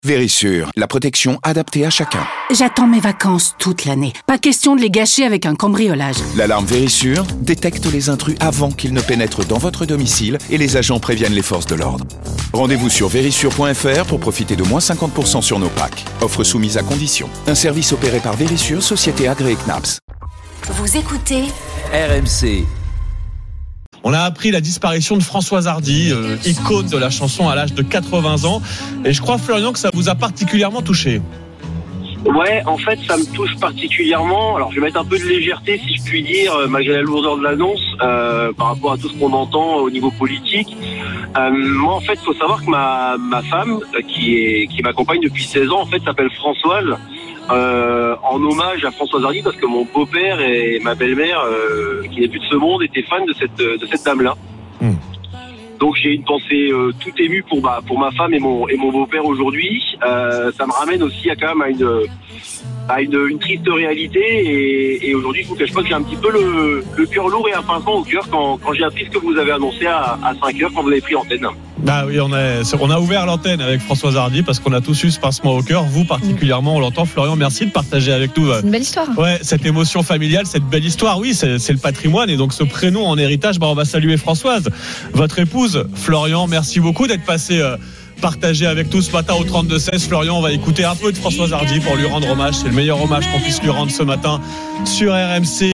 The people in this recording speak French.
Vérissure, la protection adaptée à chacun. J'attends mes vacances toute l'année. Pas question de les gâcher avec un cambriolage. L'alarme Vérissure détecte les intrus avant qu'ils ne pénètrent dans votre domicile et les agents préviennent les forces de l'ordre. Rendez-vous sur vérissure.fr pour profiter de moins 50% sur nos packs. Offre soumise à condition. Un service opéré par Vérissure, société agréée CNAPS. Vous écoutez RMC. On a appris la disparition de Françoise Hardy, icône de la chanson à l'âge de 80 ans. Et je crois, Florian, que ça vous a particulièrement touché. Ouais, en fait, ça me touche particulièrement. Alors, je vais mettre un peu de légèreté, si je puis dire, malgré la lourdeur de l'annonce, par rapport à tout ce qu'on entend au niveau politique. Moi, en fait, il faut savoir que ma femme, qui m'accompagne depuis 16 ans, en fait, s'appelle Françoise. En hommage à Françoise Hardy, parce que mon beau-père et ma belle-mère, qui n'est plus de ce monde, étaient fans de cette dame-là. Donc j'ai une pensée tout émue pour ma femme et mon beau-père aujourd'hui. Ça me ramène aussi à une triste réalité, et aujourd'hui je vous cache pas que j'ai un petit peu le cœur lourd et un pincement au cœur quand j'ai appris ce que vous avez annoncé à 5h quand vous avez pris l'antenne. Bah oui, on a ouvert l'antenne avec Françoise Hardy parce qu'on a tous eu ce pincement au cœur. Vous particulièrement, on l'entend. Florian, merci de partager avec nous. C'est une belle histoire. Ouais, cette émotion familiale, cette belle histoire. Oui, c'est le patrimoine, et donc ce prénom en héritage. On va saluer Françoise, votre épouse. Florian, merci beaucoup d'être passé partager avec tout ce matin au 32-16. Florian, on va écouter un peu de Françoise Hardy pour lui rendre hommage. C'est le meilleur hommage qu'on puisse lui rendre ce matin sur RMC.